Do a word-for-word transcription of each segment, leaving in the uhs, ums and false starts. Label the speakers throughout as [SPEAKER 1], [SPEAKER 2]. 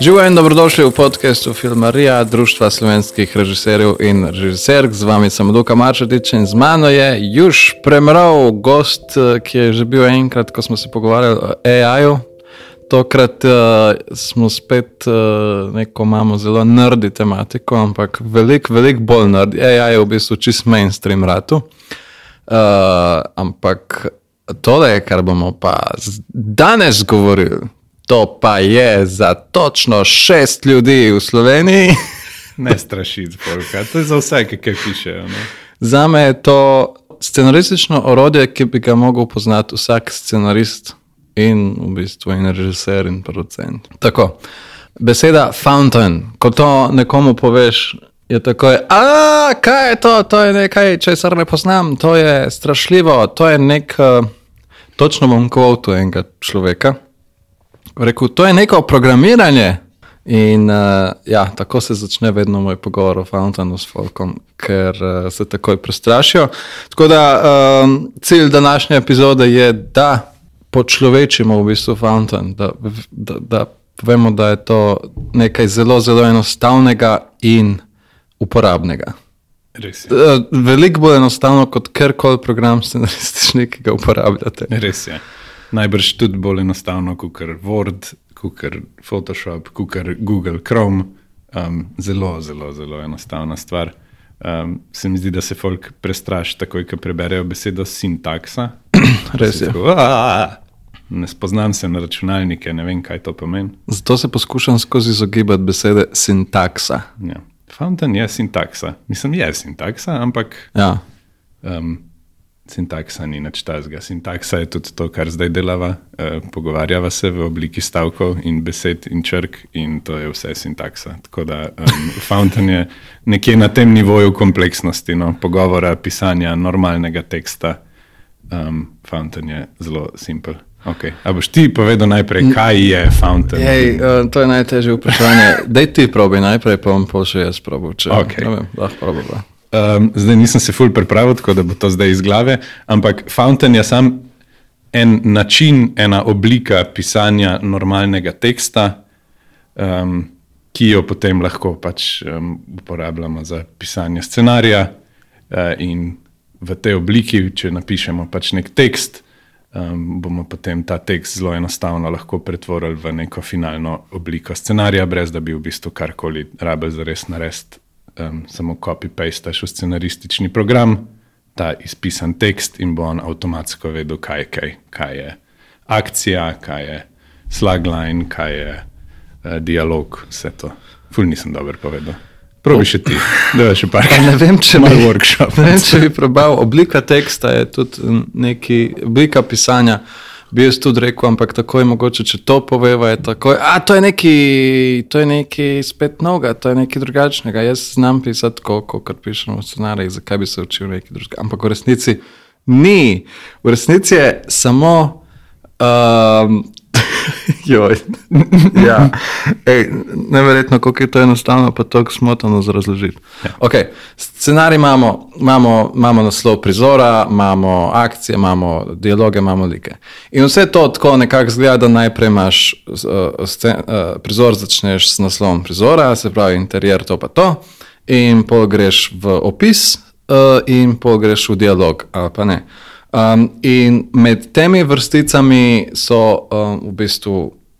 [SPEAKER 1] Živijo in dobrodošli v podcastu Filmarija, Društva slovenskih režiserjev in režiserk. Z vami sem Luka Marčetič in z mano je Juš Premrov, gost, ki je že bil enkrat, ko smo se pogovarjali o A I-ju. Tokrat uh, smo spet uh, neko imamo zelo nerdi tematiko, ampak veliko, veliko bolj nerdi. A I je v bistvu čist mainstream ratu. Uh, ampak tole, kar bomo pa danes govorili, to pa je za točno šest ljudi v Sloveniji.
[SPEAKER 2] Ne strašiti, polka. To je za vse, ki kaj pišejo. Ne?
[SPEAKER 1] Zame je to scenaristično orodje, ki bi ga mogel poznati vsak scenarist in v bistvu in režiser in producent. Tako, beseda fountain, ko to nekomu poveš, je takoj, a kaj je to, to je nekaj, česar ne poznam, to je strašljivo, to je nek, uh, točno bom quotu enega človeka, rekel, to je neko programiranje. In uh, ja, tako se začne vedno moj pogovor o fountainu s folkom, ker uh, se takoj prestrašijo. Tako da um, cilj današnje epizode je, da počlovečimo v bistvu fountain, da, da, da povemo, da je to nekaj zelo, zelo enostavnega in uporabnega.
[SPEAKER 2] Res je.
[SPEAKER 1] Veliko bolj enostavno kot kjerkoli program scenaristični, ki ga uporabljate.
[SPEAKER 2] Res je. Najbrž tudi bolj enostavno, kakor Word, kakor Photoshop, kakor Google Chrome. Um, zelo, zelo, zelo enostavna stvar. Um, se mi zdi, da se folk prestraši takoj, ko preberejo besedo sintaksa.
[SPEAKER 1] Res je.
[SPEAKER 2] Tako, ne spoznam se na računalnike, ne vem, kaj to pomeni.
[SPEAKER 1] Zato se poskušam skozi izogibati besede sintaksa.
[SPEAKER 2] Ja. Fountain je sintaksa. Mislim, je sintaksa, ampak
[SPEAKER 1] Ja.
[SPEAKER 2] um, sintaksa ni nič tazga. Sintaksa je tudi to, kar zdaj delava. Uh, pogovarjava se v obliki stavkov in besed in črk in to je vse sintaksa. Tako da um, Fountain je nekje na tem nivoju kompleksnosti, no, pogovora, pisanja, normalnega teksta. Um, Fountain je zelo simpel. Okay. A boš ti povedal najprej, kaj je Fountain?
[SPEAKER 1] Ej, uh, to je najtežje vprašanje. Dej ti probi najprej, pa bom pol še jaz probal. Če,
[SPEAKER 2] Okay.
[SPEAKER 1] ne vem, lahko probala.
[SPEAKER 2] Um, zdaj nisem se ful pripravil, tako da bo to zdaj iz glave, ampak Fountain je sam en način, ena oblika pisanja normalnega teksta, um, ki jo potem lahko pač um, uporabljamo za pisanje scenarija uh, in v tej obliki, če napišemo pač nek tekst, um, bomo potem ta tekst zelo enostavno lahko pretvorili v neko finalno obliko scenarija, brez da bi v bistvu karkoli rabili zares narediti. Um, samo copy-pastaš v scenaristični program, ta izpisan tekst in bo on avtomatsko vedel, kaj je kaj. Kaj je akcija, kaj je slagline, kaj je uh, dialog, vse to. Ful nisem dobro povedal. Probi še ti, da je še par.
[SPEAKER 1] Ne vem, če
[SPEAKER 2] Mal
[SPEAKER 1] bi,
[SPEAKER 2] workshop.
[SPEAKER 1] ne vem, če bi probal. Oblika teksta je tudi neki, oblika pisanja, bi jaz tudi rekel, ampak tako je mogoče, če to poveva, je tako, a to je neki, to je neki spet novega, to je neki drugačnega. Jaz znam pisati tako, kot pišem v scenarij, zakaj bi se učil neki drugačnega. Ampak v resnici ni. V resnici je samo um, joj, ja, ej, neverjetno, koliko je to enostavno, pa toliko smotano za razložiti.
[SPEAKER 2] Ja.
[SPEAKER 1] Ok, scenarij imamo, imamo, imamo naslov prizora, imamo akcije, imamo dialoge, imamo like. In vse to tako nekako zgleda, da najprej imaš uh, scen, uh, prizor, začneš s naslovom prizora, se pravi interijer, to pa to, in pol greš v opis uh, in pol greš v dialog, ali pa ne. Um, in med temi vrsticami so um, v bistvu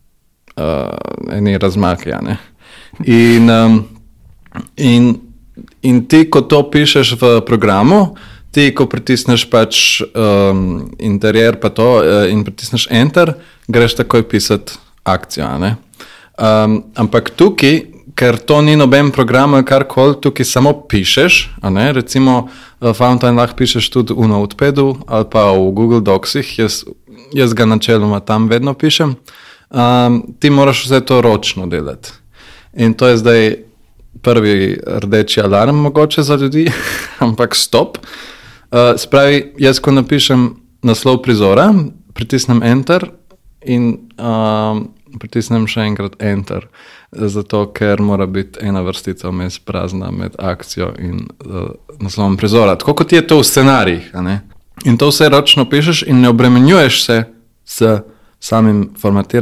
[SPEAKER 1] uh, eni razmaki. Ja, in, um, in, in ti, ko to pišeš v programu, ti, ko pritisneš pač um, interijer pa to uh, in pritisneš enter, greš takoj pisati akcijo. Ne? Um, ampak tukaj, ker to ni noben program ali karkoli, tukaj samo pišeš, a ne, recimo Fountain lahko pišeš tudi v Notepadu ali pa v Google Docsih, jaz, jaz ga načeloma tam vedno pišem, um, ti moraš vse to ročno delati. In to je zdaj prvi rdeči alarm mogoče za ljudi, ampak stop. Uh, spravi, jaz ko napišem naslov prizora, pritisnem enter in um, pritisnem še enkrat enter, zato ker mora biti ena vrstica vmes prazna med akcijo in uh, naslovom prizora. Tako kot je to v scenarijih. A ne? In to vse ročno pišeš in ne obremenjuješ se s samim formatiranjem,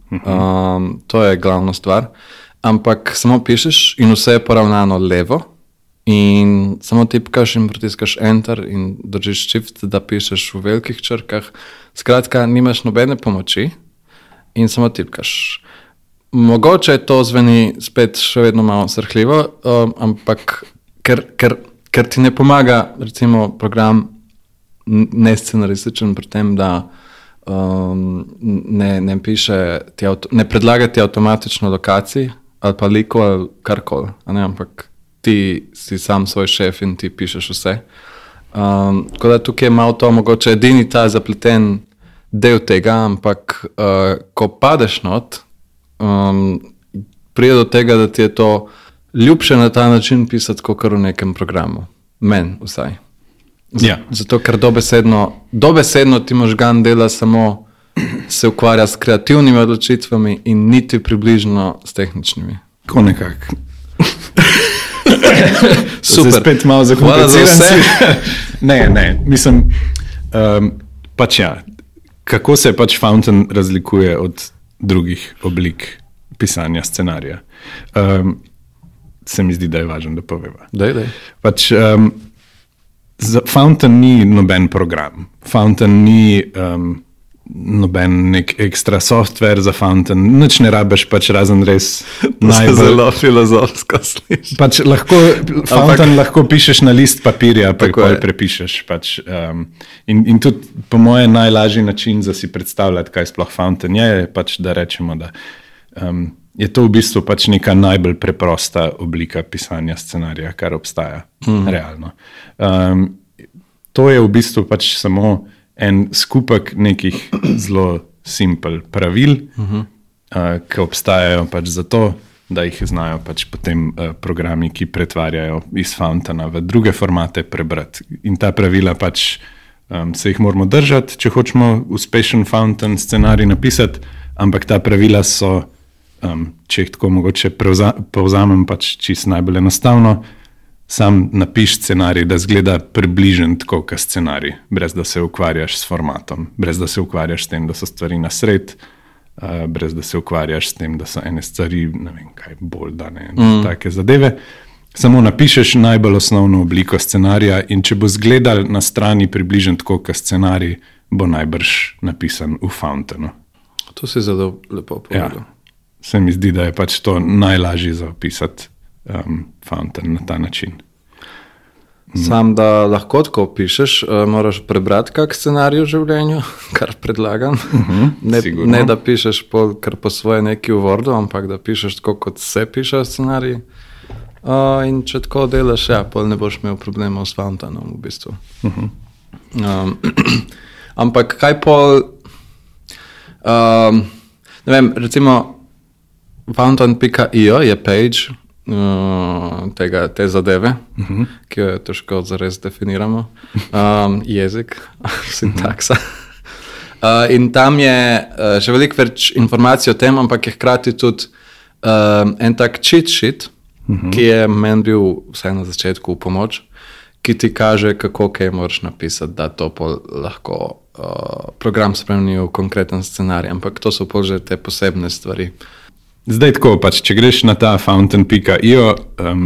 [SPEAKER 1] Um, to je glavna stvar. Ampak samo pišeš in vse je poravnano levo in samo tipkaš in pritiskaš enter in držiš shift, da pišeš v velikih črkah. Skratka, nimaš nobene pomoči in samo tipkaš. Mogoče to zveni spet še vedno malo srhljivo, um, ampak ker, ker, ker ti ne pomaga, recimo, program nescenarističen pri tem, da um, ne, ne piše, ti avto, ne predlaga ti avtomatično lokacij ali pa liko ali karkoli, ampak ti si sam svoj šef in ti pišeš vse. Um, tako da tukaj je malo to mogoče edini ta zapleten del tega, ampak uh, ko padeš not, um, prije do tega, da ti je to ljubše na ta način pisati, kot v nekem programu. Men vsaj. Z,
[SPEAKER 2] ja.
[SPEAKER 1] Zato, ker dobesedno, dobesedno ti možgan dela samo se ukvarja s kreativnimi odločitvami in niti približno s tehničnimi.
[SPEAKER 2] Ko nekako.
[SPEAKER 1] Super.
[SPEAKER 2] Se spet malo zakompliciran si. ne, ne, mislim, um, pač ja, kako se pač Fountain razlikuje od drugih oblik pisanja scenarija. Um, se mi zdi, da je važno, da poveva.
[SPEAKER 1] Daj, daj.
[SPEAKER 2] Pač, um, Fountain ni noben program. Fountain ni um, noben nek ekstra software za Fountain. Nič ne rabiš, pač razen res najbolj...
[SPEAKER 1] Zelo filozofsko sliši.
[SPEAKER 2] Pač lahko, Fountain Ampak... lahko pišeš na list papirja, pa jih prepišeš. Pač, um, in, in tudi po moje najlažji način za si predstavljati, kaj sploh Fountain je, je pač, da rečemo, da um, je to v bistvu pač neka najbolj preprosta oblika pisanja scenarija, kar obstaja mm. realno. Um, to je v bistvu pač samo en skupek nekih zelo simpel pravil, mm-hmm. uh, ki obstajajo pač zato, da jih znajo pač potem uh, programi, ki pretvarjajo iz Fountaina v druge formate prebrati. In ta pravila pač um, se jih moramo držati, če hočemo uspešen Fountain scenarij napisati, ampak ta pravila so Um, če jih tako mogoče prevza, povzamem pač čisto najbolj enostavno, sam napiš scenarij, da zgleda približen tako kot scenarij, brez da se ukvarjaš s formatom, brez da se ukvarjaš s tem, da so stvari na sred, uh, brez da se ukvarjaš s tem, da so ene stvari, ne vem kaj, bolj dane, mm. take zadeve. Samo napišeš najbolj osnovno obliko scenarija in če bo zgledal na strani približen tako kot scenarij, bo najbrž napisan v Fountainu.
[SPEAKER 1] To si zelo lepo povedal.
[SPEAKER 2] Ja. Se mi zdi, da je pač to najlažje za opisati um, Fountain na ta način.
[SPEAKER 1] Sam, da lahko tako pišeš, uh, moraš prebrati kak scenarij v življenju, kar predlagam. Uh-huh, ne, ne, da pišeš pol, kar po svoje neki v Wordu, ampak da pišeš tako, kot se piše scenarij. Uh, in če tako delaš, ja, pol ne boš imel problemov s Fountainom v bistvu. Uh-huh. Um, ampak kaj pol... Um, ne vem, recimo... Fountain pika i o je page uh, tega, te zadeve, uh-huh. ki jo je težko zares definiramo. Um, jezik, sintaksa. Uh, in tam je uh, še veliko več informacij o tem, ampak je hkrati tudi um, en tak cheat sheet, uh-huh. ki je meni bil vsaj na začetku v pomoč, ki ti kaže, kako kaj moraš napisati, da to pol lahko uh, program spremeni v konkreten scenarij, ampak to so pol že te posebne stvari.
[SPEAKER 2] Zdaj tako, pač, če greš na ta fountain pika i o, um,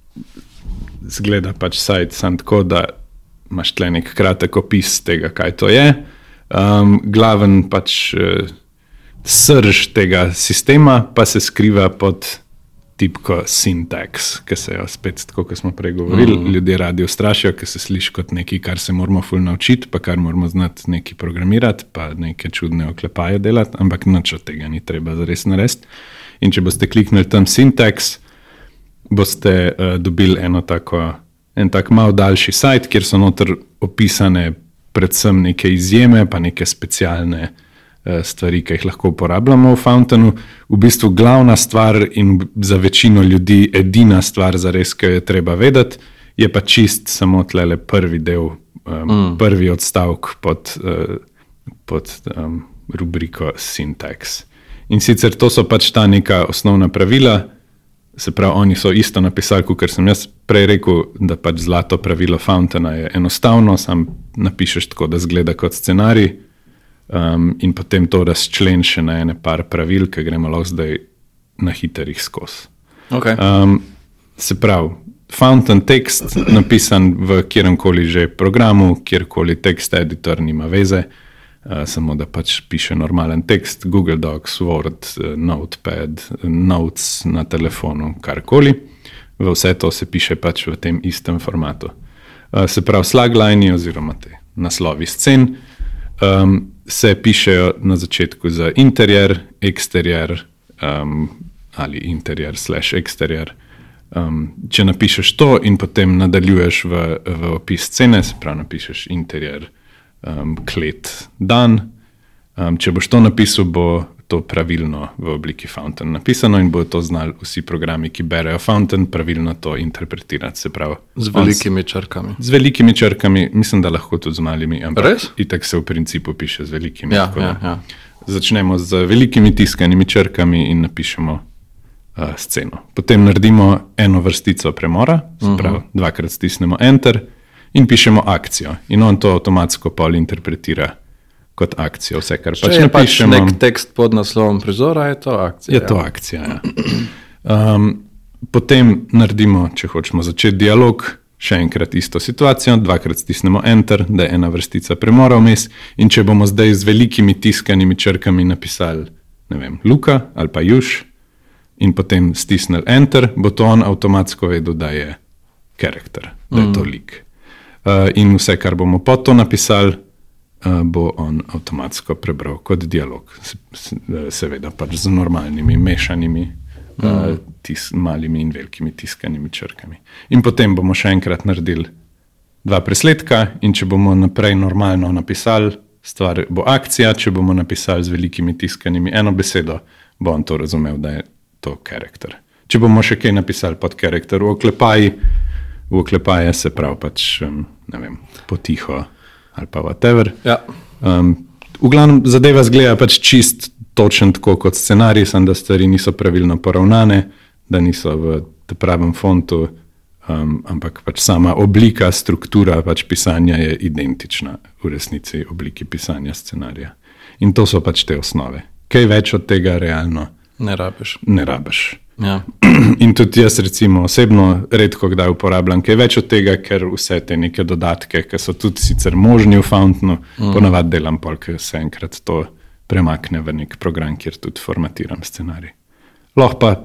[SPEAKER 2] zgleda pač sajt sam tako, da imaš tle nek kratek opis tega, kaj to je. Um, glaven pač uh, srž tega sistema pa se skriva pod tipko syntax, ki se jo spet, tako kot smo prej govorili, mm. ljudje radi ustrašijo, ki se sliši kot nekaj, kar se moramo ful naučiti, pa kar moramo znati nekaj programirati, pa neke čudne oklepaje delati, ampak nič od tega ni treba zares narediti. In če boste kliknili tam syntax, boste uh, dobili eno tako, en tak malo daljši sajt, kjer so noter opisane predvsem neke izjeme, pa neke specialne uh, stvari, ki jih lahko uporabljamo v Fountainu. V bistvu glavna stvar in za večino ljudi edina stvar zares, ki jo je treba vedeti, je pa čist samo tlele prvi del, um, mm. prvi odstavek pod, uh, pod um, rubriko syntax. In sicer to so pač ta neka osnovna pravila, se pravi, oni so isto napisali, kot sem jaz prej rekel, da pač zlato pravilo Fountaina je enostavno, sam napišeš tako, da zgleda kot scenarij, um, in potem to razčlen še na ene par pravil, ki gremo lahko zdaj na hiterih skozi.
[SPEAKER 1] Okay.
[SPEAKER 2] Um, se pravi, Fountain tekst napisan v kjerkoli že programu, kjerkoli tekst editor nima veze, uh, samo da pač piše normalen tekst, Google Docs, Word, Notepad, Notes na telefonu, karkoli. V vse to se piše pač v tem istem formatu. Uh, se pravi, slaglini oziroma te naslovi scen um, se pišejo na začetku za interier, eksterier um, ali interier slash eksterier. Um, če napišeš to in potem nadaljuješ v, v opis scene, se pravi napišeš interier, um, klet, dan. Um, če boš to napisal, bo to pravilno v obliki Fountain napisano in bo to znali vsi programi, ki berejo Fountain, pravilno to interpretirati. Se pravi,
[SPEAKER 1] z velikimi črkami.
[SPEAKER 2] Z velikimi črkami, mislim, da lahko tudi z malimi, ampak
[SPEAKER 1] Res?
[SPEAKER 2] Itak se v principu piše z velikimi.
[SPEAKER 1] Ja, ja, ja.
[SPEAKER 2] Začnemo z velikimi tiskanimi črkami in napišemo Uh, sceno. Potem naredimo eno vrstico premora, se pravi, uh-huh. dvakrat stisnemo Enter in pišemo akcijo. In on to avtomatsko pol interpretira kot akcijo. Vse, kar pač
[SPEAKER 1] napišemo.
[SPEAKER 2] Če je pač
[SPEAKER 1] nek tekst pod naslovom prizora, je to akcija.
[SPEAKER 2] Je to akcija, ja. Um, potem naredimo, če hočemo začeti dialog, še enkrat isto situacijo, dvakrat stisnemo Enter, da je ena vrstica premora vmes in če bomo zdaj z velikimi tiskanimi črkami napisali, ne vem, Luka ali pa Juš, in potem stisnili Enter, bo to on avtomatsko vedel, da je karakter, da je to lik. Uh, in vse, kar bomo pod to napisali, uh, bo on avtomatsko prebral kot dialog. Se, se, seveda pač z normalnimi, mešanimi, mm. uh, tis, malimi in velikimi tiskanimi črkami. In potem bomo še enkrat naredili dva presledka in če bomo naprej normalno napisali, stvar bo akcija, če bomo napisali z velikimi tiskanimi eno besedo, bo on to razumel, da je to karakter. Če bomo še kaj napisali pod karakter v oklepaji, v oklepaje se pravi pač, um, ne vem, potiho ali pa whatever.
[SPEAKER 1] Ja.
[SPEAKER 2] Um, v glavnem zadeva zgleda pač čist točen tako kot scenarij, sem da stvari niso pravilno poravnane, da niso v pravem fontu, um, ampak pač sama oblika, struktura pač pisanja je identična v resnici obliki pisanja scenarija. In to so pač te osnove. Kaj več od tega realno
[SPEAKER 1] Ne rabiš.
[SPEAKER 2] Ne rabiš.
[SPEAKER 1] Ja.
[SPEAKER 2] In tudi jaz recimo osebno redko kdaj uporabljam kaj več od tega, ker vse te neke dodatke, ki so tudi sicer možni v Fountainu, mm. ponavadi delam pol, ker se enkrat to premakne v nek program, kjer tudi formatiram scenarij. Lahko pa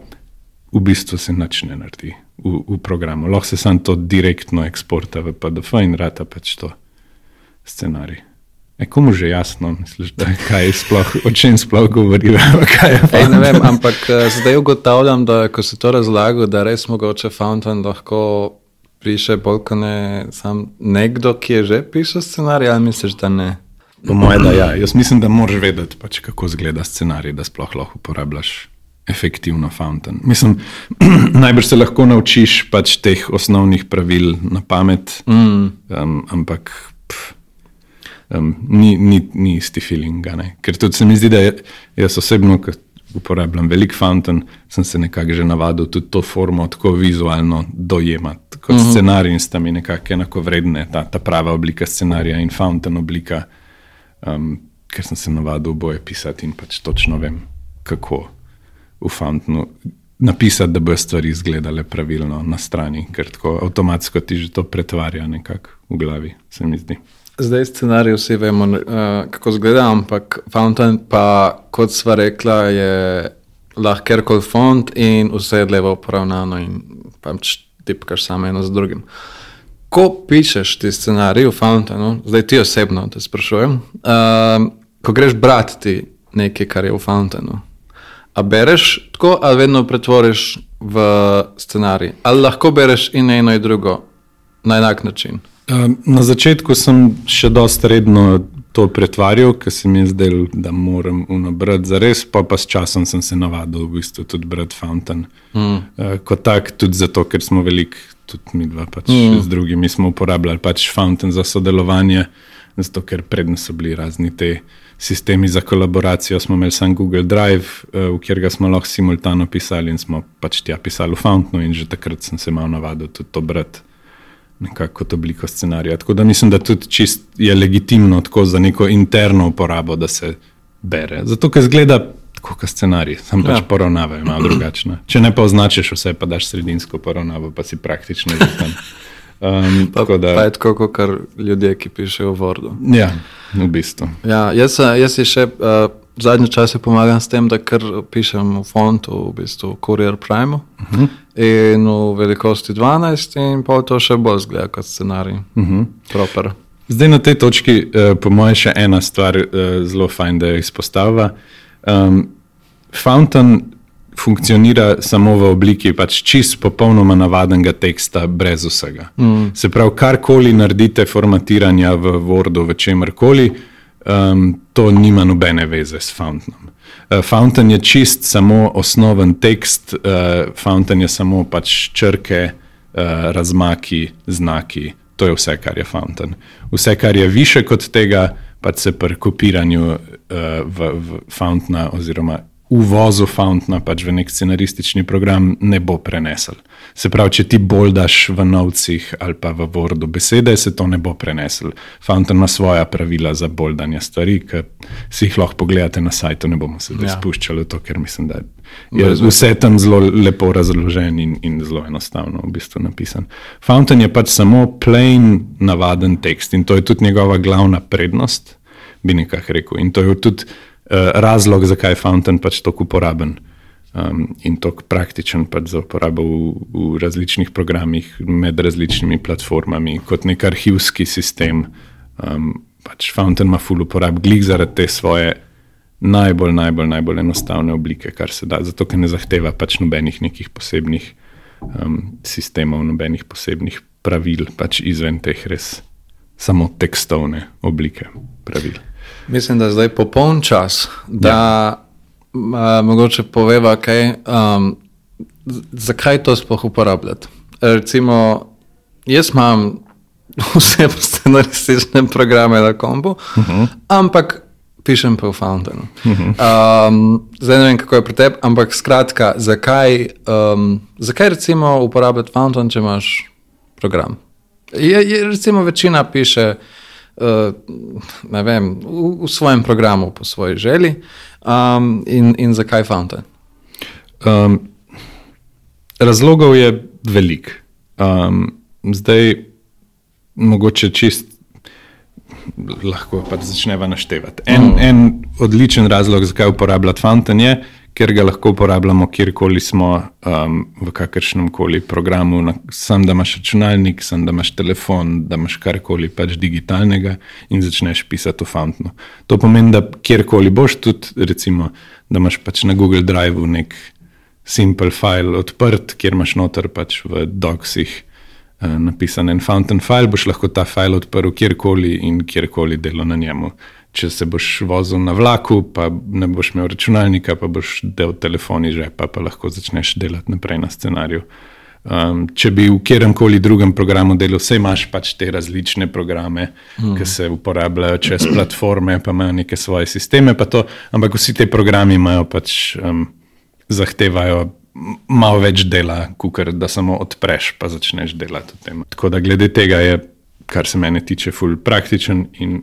[SPEAKER 2] v bistvu se nič ne naredi v, v programu. Lahko se sam to direktno eksporta v P D F in rata pač to scenarij. E, komu že jasno, misliš, da kaj sploh, o čem sploh govori?
[SPEAKER 1] Ej, ne vem, ampak zdaj ugotavljam, da ko si to razlagal, da res mogoče Fountain lahko piše bolj, ko ne sam nekdo, ki je že pisal scenarij, ali misliš, da ne?
[SPEAKER 2] Po moje, da ja. Jaz mislim, da moraš vedeti, pač, kako izgleda scenarij, da sploh lahko uporabljaš efektivno Fountain. Mislim, najbrž se lahko naučiš pač teh osnovnih pravil na pamet, mm. um, ampak pff, Um, ni, ni, ni isti feeling, ne? Ker tudi se mi zdi, da je, jaz osebno, ko uporabljam velik Fountain, sem se nekako že navadil tudi to formo tako vizualno dojemati kot uh-huh. scenarij in sta mi nekako enako vredne, ta, ta prava oblika scenarija in Fountain oblika, um, ker sem se navadil oboje pisati in pač točno vem, kako v Fountainu napisati, da bo stvari izgledale pravilno na strani, ker tako avtomatsko ti že to pretvarja nekako v glavi, se mi zdi.
[SPEAKER 1] Zdaj scenarij vsi vemo, uh, kako zgleda, ampak Fountain pa, kot sva rekla, je lahko kjerkoli font in vse je levo poravnano in pač tipkaš samo eno z drugim. Ko pišeš ti scenarij v Fountainu, zdaj ti osebno te sprašujem, uh, ko greš brati nekaj, kar je v Fountainu, a bereš tako, ali vedno pretvoriš v scenarij? Ali lahko bereš in eno in drugo na enak način?
[SPEAKER 2] Na začetku sem še dosti redno to pretvarjal, ker se mi je zdel, da moram unobrati zares, pa pa s časom sem se navadil v bistvu tudi brati Fountain. Mm. Kot tak, tudi zato, ker smo veliko, tudi mi dva pač mm. z drugimi smo uporabljali pač Fountain za sodelovanje, zato ker predno so bili razni te sistemi za kolaboracijo, smo imeli sam Google Drive, v kjerga smo lahko simultano pisali in smo pač tja pisali v Fountainu in že takrat sem se malo navadil tudi to brati. nekako kot obliko scenarija. Tako da mislim, da tudi čist je legitimno tako za neko interno uporabo, da se bere. Zato, ker zgleda tako kot scenarij, sam pač ja. Poravnava je malo drugačna. Če ne pa označiš vse, pa daš sredinsko poravnavo, pa si praktično zatem. Um,
[SPEAKER 1] pa, da, pa je tako, kar ljudje, ki pišejo v Wordu.
[SPEAKER 2] Ja, v bistvu.
[SPEAKER 1] Ja, jaz, jaz si še uh, zadnje čase pomagam s tem, da kar pišem v fontu, v bistvu Courier Prime uh-huh. in v velikosti dvanajst in pa to še bolj zgleda kot scenarij. Uh-huh. Proper.
[SPEAKER 2] Zdaj na tej točki, uh, po moje še ena stvar uh, zelo fajn, da jo izpostavlja. Um, Fountain funkcionira samo v obliki pač čist popolnoma navadnega teksta brez vsega. Mm. Se pravi, karkoli naredite formatiranja v Wordu, v čemerkoli, um, to nima nobene veze s Fountainom. Uh, Fountain je čist samo osnoven tekst, uh, Fountain je samo pač črke, uh, razmaki, znaki, to je vse, kar je Fountain. Vse, kar je više kot tega, pač se pri kopiranju uh, v, v Fountaina oziroma uvozu Fountaina pač v nek scenaristični program ne bo prenesel. Se pravi, če ti boldaš v novcih ali pa v Wordu besede, se to ne bo prenesel. Fountain ima svoja pravila za boldanje stvari, ki si jih lahko pogledate na sajtu, ne bomo se ja. Spuščali v to, ker mislim, da je vse tam zelo lepo razložen in, in zelo enostavno v bistvu napisan. Fountain je pač samo plain navaden tekst in to je tudi njegova glavna prednost, bi nekako rekel. In to je tudi uh, razlog, zakaj je Fountain pač toliko uporaben um, in toliko praktičen pač za uporabo v, v različnih programih, med različnimi platformami, kot nek arhivski sistem. Um, pač Fountain ima ful uporab, glih zaradi te svoje najbolj, najbolj, najbolj enostavne oblike, kar se da, zato ker ne zahteva pač nobenih nekih posebnih um, sistemov, nobenih posebnih pravil, pač izven teh res samo tekstovne oblike pravil.
[SPEAKER 1] Mislim, da je zdaj popoln čas, da ja. uh, mogoče poveva, kaj, um, zakaj to sploh uporabljati. Recimo, jaz imam vse scenaristične programe na kompu, uh-huh. ampak pišem pa v Fountainu. Uh-huh. Um, zdaj ne vem, kako je pri tebi, ampak skratka, zakaj, um, zakaj recimo uporabljati Fountain, če imaš program? Je, je, recimo večina piše uh, ne vem, v, v svojem programu po svoji želji um, in, in zakaj Fountain?
[SPEAKER 2] Um, razlogov je veliko. Um, zdaj mogoče čist lahko pa začneva naštevati. En, mm. en odličen razlog, zakaj uporabljati Fountain je, ker ga lahko uporabljamo kjerkoli smo um, v kakršnem koli programu, sam da imaš računalnik, sam da imaš telefon, da imaš karkoli pač digitalnega in začneš pisati v Fountainu. To pomeni, da kjerkoli boš tudi, recimo, da imaš pač na Google Drive nek simple file odprt, kjer imaš noter pač v docsih napisan en Fountain file, boš lahko ta file odprl kjerkoli in kjerkoli delo na njemu. Če se boš vozil na vlaku, pa ne boš imel računalnika, pa boš del telefoni žepa, pa lahko začneš delati naprej na scenariju. Um, če bi v kjeremkoli drugem programu delal, vse imaš pač te različne programe, mm. ki se uporabljajo čez platforme, pa imajo neke svoje sisteme, pa to, ampak vsi te programi imajo pač, um, zahtevajo malo več dela, kukor da samo odpreš, pa začneš delati v tem. Tako da glede tega je, kar se mene tiče, ful praktičen in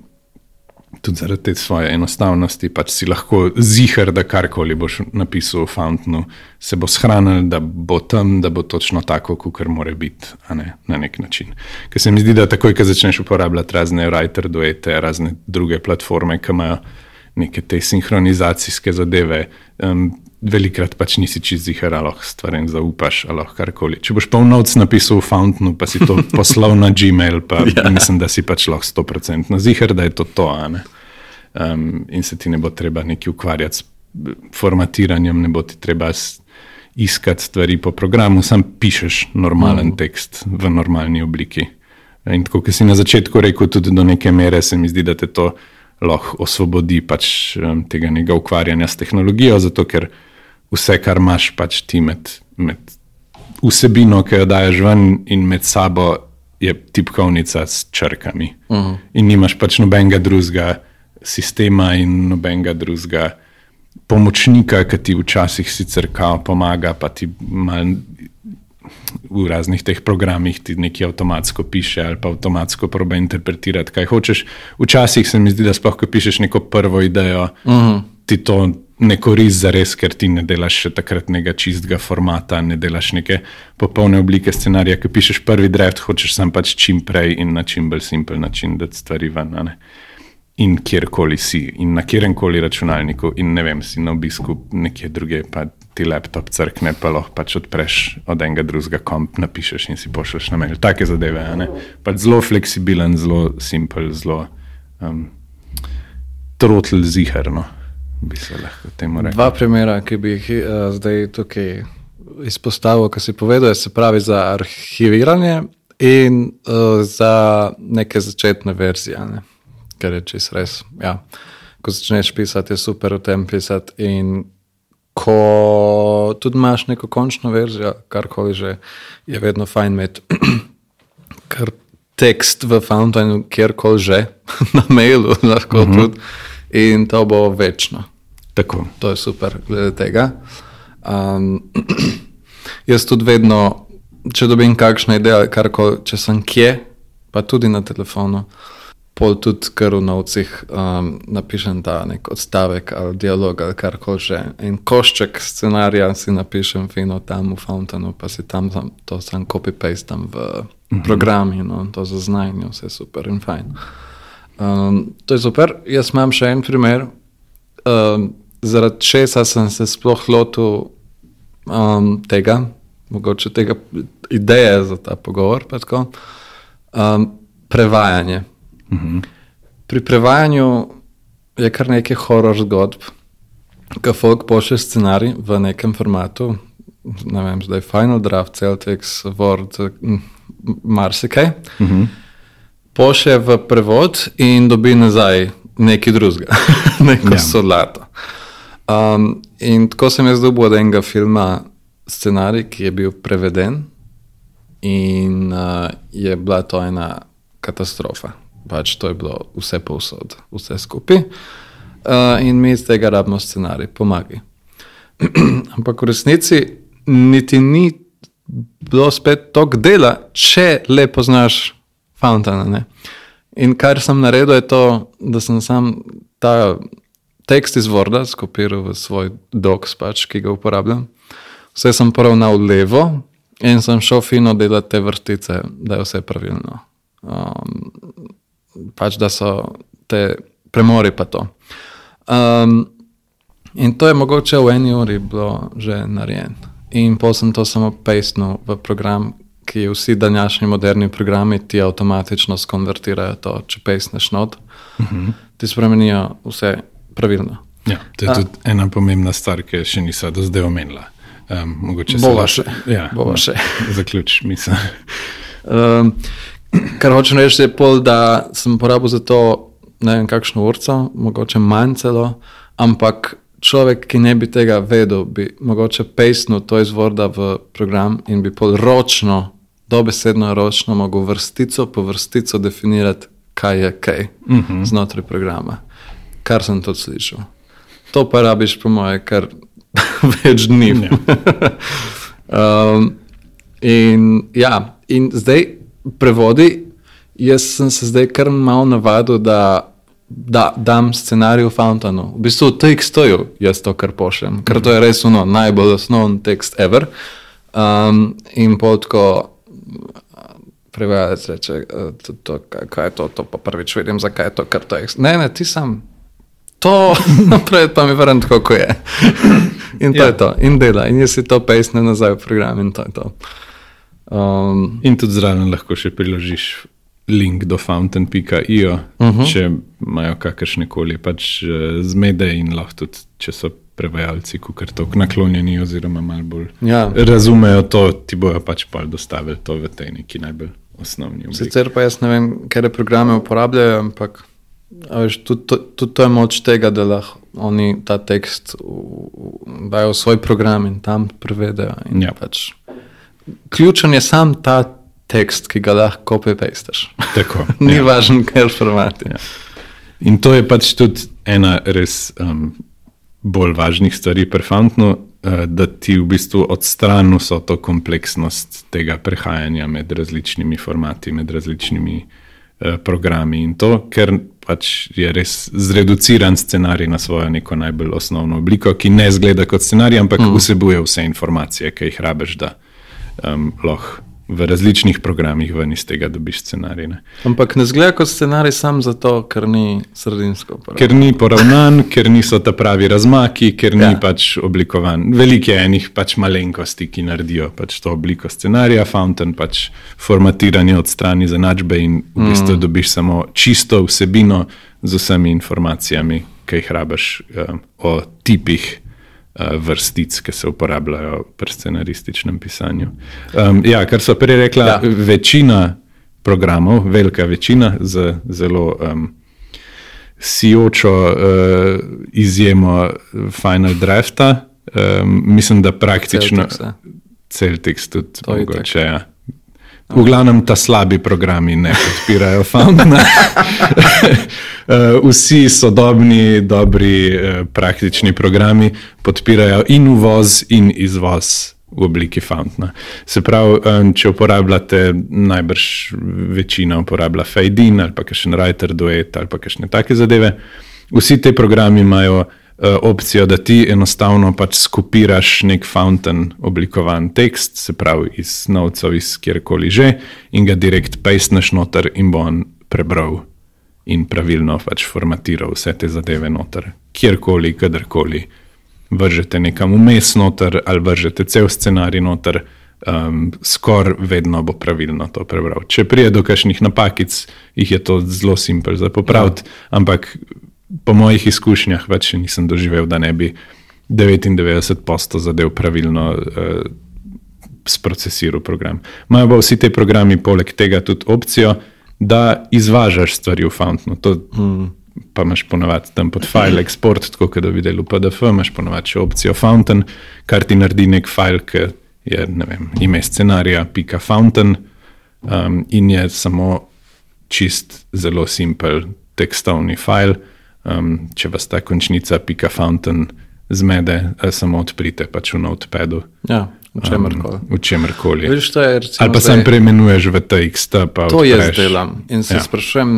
[SPEAKER 2] tudi zaradi te svoje enostavnosti, pač si lahko ziher, da karkoli boš napisal v Fountainu, se bo shranil, da bo tam, da bo točno tako, kukor more biti, a ne, na nek način. Ker se mi zdi, da takoj, ko začneš uporabljati razne writer duete, razne druge platforme, ki imajo neke te sinhronizacijske zadeve, um, velikrat pač nisi čist ziher, ali lahko stvarem zaupaš, ali lahko karkoli. Če boš pa v notes napisal v Fountainu, pa si to poslal na Gmail, pa ja. Mislim, da si pač lahko sto procentno ziher, da je to to, a ne. Um, in se ti ne bo treba neki ukvarjati s formatiranjem, ne bo ti treba iskati stvari po programu, sam pišeš normalen mm. tekst v normalni obliki. In tako, kot si na začetku rekel, tudi do neke mere se mi zdi, da te to lahko osvobodi pač um, tega njega ukvarjanja s tehnologijo, zato ker vse, kar imaš pač ti med, med vsebino, ki jo daješ ven in med sabo je tipkovnica s črkami. Uh-huh. In nimaš pač nobenega drugega sistema in nobenega drugega pomočnika, ki ti včasih sicer kao pomaga, pa ti mal v raznih teh programih ti nekaj avtomatsko piše ali pa avtomatsko proba interpretirati, kaj hočeš. Včasih se mi zdi, da sploh, ko pišeš neko prvo idejo, uh-huh. ti to ne koristi zares, ker ti ne delaš še takrat nekega čistega formata, ne delaš neke popolne oblike scenarija, ki pišeš prvi draft, hočeš sam pač čim prej in na čim bolj simpel način dati stvari ven, ne? In kjerkoli si, in na kjerenkoli računalniku, in ne vem, si na obisku nekje druge, pa ti laptop crkne, pa lahko pač odpreš od enega drugega komp, napišeš in si pošleš na mail. Take zadeve, ne? Pač zelo fleksibilen, zelo simpel, zelo um, trotl ziherno. Bi se lahko temu rekel.
[SPEAKER 1] Dva primera, ki bi jih uh, zdaj tukaj izpostavil, ki si povedal, se pravi za arhiviranje in uh, za neke začetne verzije, ne? Ker je čist res, ja. Ko začneš pisati, je super v tem pisati in ko tudi imaš neko končno verzijo, karkoli že, je vedno fajn imeti kar tekst v Fountainu, kjerkoli že, na mailu lahko uh-huh. tudi. In to bo večno.
[SPEAKER 2] Tako.
[SPEAKER 1] To je super glede tega. Um, jaz tudi vedno, če dobim kakšna ideja, karkoli, če sem kje, pa tudi na telefonu, pol tudi kar v novcih um, napišem ta nek odstavek ali dialog ali karkoli že. In košček scenarija si napišem fino tam v Fountainu, pa si tam to sam copy-pastam v mm-hmm. programi, no, to zaznanje, vse super in fajn. Um, to je super. Jaz imam še en primer, um, zaradi česa sem se sploh lotil um, tega, mogoče tega ideje za ta pogovor, pa tako, um, prevajanje. Mm-hmm. Pri prevajanju je kar nekaj horror zgodb, ko folk pošlje scenarij v nekem formatu, ne vem, zdaj Final Draft, Celtics, Word, marsikaj, mm-hmm. pošlje v prevod in dobi nazaj nekaj drugega, neko yeah. solato. Um, in tako sem jaz dobil od enega filma scenarij, ki je bil preveden in uh, je bila to ena katastrofa. Pač to je bilo vse povsod, vse skupaj. Uh, in mi iz tega rabimo scenarij, pomagi. Ampak v resnici niti ni bilo spet toliko dela, če le poznaš Fountaina, ne. In kar sem naredil je to, da sem sam ta tekst iz Worda skopiral v svoj docs, pač, ki ga uporabljam. Vse sem poravnal levo in sem šel fino delati te vrstice, da je vse pravilno. Um, pač, da so te premori pa to. Um, in to je mogoče v eni uri bilo že narejen. In potem sem to samo pastnil v program, ki vsi danjašnji moderni programi ti avtomatično skonvertirajo to, če pastneš not, uh-huh. ti spremenijo vse pravilno.
[SPEAKER 2] Ja, to je A, tudi ena pomembna stvar, ki še nisem do zdaj omenila. Um, mogoče
[SPEAKER 1] bova še.
[SPEAKER 2] Ja,
[SPEAKER 1] bova še.
[SPEAKER 2] Zaključ, mislim.
[SPEAKER 1] Um, kar hočem reči je pol, da sem porabil za to ne vem kakšno urco, mogoče manj celo, ampak človek, ki ne bi tega vedel, bi mogoče pastnil to iz Worda v program in bi pol ročno, dobesedno ročno mogel vrstico po vrstico definirati, kaj je kaj uh-huh. znotraj programa. Kar sem tudi slišal. To pa rabiš po moje kar več dni. um, in ja, in zdaj prevodi, jaz sem se zdaj kar malo navadil, da, da dam scenarij v Fountainu. V bistvu v tekstoju jaz to kar pošljem, ker to je res ono najbolj osnoven tekst ever. Um, in potko prevajalec reče, to, to, kaj je to, to pa prvič vidim, zakaj je to kar tekst. Ne, ne, ti sam to naprej pa mi vrem tako, ko je. In to ja. je to. In dela. In jaz si to pastne nazaj v program in to je to. Um,
[SPEAKER 2] in tudi zraven lahko še priložiš link do fountain pika i o, uh-huh. če imajo kakršnekoli pač zmede in lahko tudi, če so prevajalci kukar toliko naklonjeni oziroma malo bolj
[SPEAKER 1] ja.
[SPEAKER 2] razumejo to, ti bojo pač pa dostavili to v tej neki najbolj osnovni obliki.
[SPEAKER 1] Sicer pa jaz ne vem, kere programe uporabljajo, ampak veš, tudi, to, tudi to je moč tega, da lahko oni ta tekst dajo v svoj program in tam prevedejo. In
[SPEAKER 2] ja.
[SPEAKER 1] pač ključen je sam ta tekst, ki ga lahko copy-pastaš.
[SPEAKER 2] Tako.
[SPEAKER 1] Ni
[SPEAKER 2] ja.
[SPEAKER 1] važen, ker format je.
[SPEAKER 2] Ja. In to je pač tudi ena res um, bolj važnih stvari pri Fountainu. da ti v bistvu odstrani vso to kompleksnost tega prehajanja med različnimi formati, med različnimi uh, programi in to, ker pač je res zreduciran scenarij na svojo neko najbolj osnovno obliko, ki ne izgleda kot scenarij, ampak mm. vsebuje vse informacije, ki jih rabiš, da um, lahko v različnih programih ven iz tega dobiš scenarij. Ne.
[SPEAKER 1] Ampak ne izgleda kot scenarij sam zato, ker ni sredinsko uporabljen.
[SPEAKER 2] Ker ni poravnan, ker niso ta pravi razmaki, ker ja. ni pač oblikovan. Veliko je enih pač malenkosti, ki naredijo pač to obliko scenarija, Fountain pač formatiranje od strani zanačbe in v bistvu mm. dobiš samo čisto vsebino z vsemi informacijami, ki jih rabiš um, o tipih vrstic, ki se uporabljajo pri scenarističnem pisanju. Um, ja, kar so prej rekla, ja. večina programov, velika večina z zelo um, sijočo uh, izjemo Final Drafta, um, mislim, da praktično Celtics tudi to mogoče, ja. V glavnem ta slabi programi ne podpirajo Fountaina. Vsi sodobni, dobri, praktični programi podpirajo in uvoz in izvoz v obliki Fountaina. Se pravi, če uporabljate, najbrž večina uporablja Fade-in ali pa kakšen Writer Duet ali pa kakšne take zadeve, vsi te programi imajo opcijo, da ti enostavno pač skopiraš nek Fountain oblikovan tekst, se pravi iz novcev, iz kjerkoli že, in ga direkt pasteneš noter in bo on prebral in pravilno pač formatiral vse te zadeve noter. Kjerkoli, kadarkoli vržete nekam vmes noter ali vržete cel scenarij noter, um, skoraj vedno bo pravilno to prebral. Če prije do kakšnih napakic, jih je to zelo simpel za popraviti, ja. ampak po mojih izkušnjah več nisem doživel, da ne bi devetindevetdeset odstotkov zadev pravilno uh, sprocesiral program. Imajo pa vsi te programi poleg tega tudi opcijo, da izvažaš stvari v Fountainu. To mm. pa imaš ponavadi tam pod file export, tako kot da videl v P D F, imaš ponavadi še opcijo Fountain, kar ti naredi nek file, ki je, ne vem, ime scenarija, pika Fountain um, in je samo čist zelo simpel tekstovni file. Um, če vas ta končnica pika Fountain zmede, samo odprite pač v notepadu.
[SPEAKER 1] Ja, v čemerkoli.
[SPEAKER 2] Um, v čemerkoli.
[SPEAKER 1] Viš, to je recimo
[SPEAKER 2] ali pa
[SPEAKER 1] zdaj...
[SPEAKER 2] sam preimenuješ v T X T, pa
[SPEAKER 1] to
[SPEAKER 2] odpreš.
[SPEAKER 1] jaz delam in se ja. sprašujem,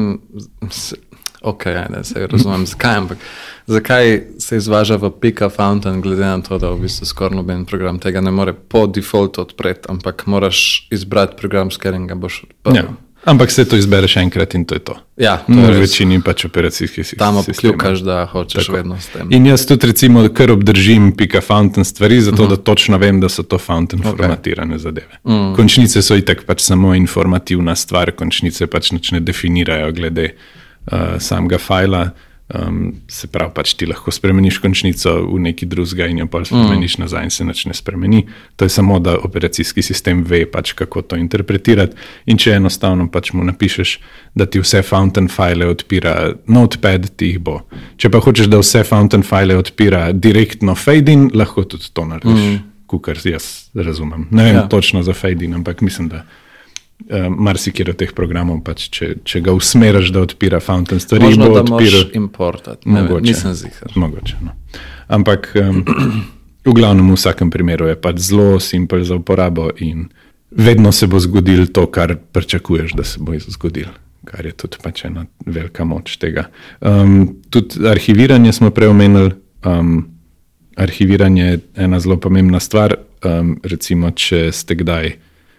[SPEAKER 1] ok, ne, se razumem, zakaj, ampak zakaj se izvaža v pika Fountain, glede na to, da v bistvu skoraj noben program tega ne more po defaultu odpreti, ampak moraš izbrati program, s katerim ga boš odprl.
[SPEAKER 2] Ja. Ampak se to izbereš enkrat in to je to.
[SPEAKER 1] Ja, to
[SPEAKER 2] no,
[SPEAKER 1] je
[SPEAKER 2] v večini pač operacijskih sistemov.
[SPEAKER 1] Tam obkljukaš, da hočeš tako. Vedno s tem.
[SPEAKER 2] In jaz tudi recimo kar obdržim pika Fountain stvari, zato uh-huh. da točno vem, da so to Fountain okay. formatirane zadeve. Mm. Končnice so itak pač samo informativna stvar, končnice pač nič ne definirajo glede uh, samega fajla. Um, se pravi, pač ti lahko spremeniš končnico v neki drugega in jo pa spremeniš mm. nazaj in se nič ne spremeni. To je samo, da operacijski sistem ve pač, kako to interpretirati. In če enostavno pač mu napišeš, da ti vse Fountain file odpira Notepad, ti jih bo. Če pa hočeš, da vse Fountain file odpira direktno Fade-in, lahko tudi to narediš, mm. kukar jaz razumem. Ne vem ja. točno za Fade-in, ampak mislim, da Uh, marsikjer od teh programov, pač, če, če ga usmeriš, da odpira Fountain stvari,
[SPEAKER 1] možno,
[SPEAKER 2] bo
[SPEAKER 1] da
[SPEAKER 2] odpiral.
[SPEAKER 1] Možno, da moraš importati. Ne vem, nisem zihar.
[SPEAKER 2] Mogoče, no. Ampak um, v glavnem v vsakem primeru je pač zelo simpel za uporabo in vedno se bo zgodil to, kar pričakuješ, da se bo zgodil, kar je tudi pač ena velika moč tega. Um, tudi arhiviranje smo prej omenili. Um, arhiviranje je ena zelo pomembna stvar. Um, recimo, če ste kdaj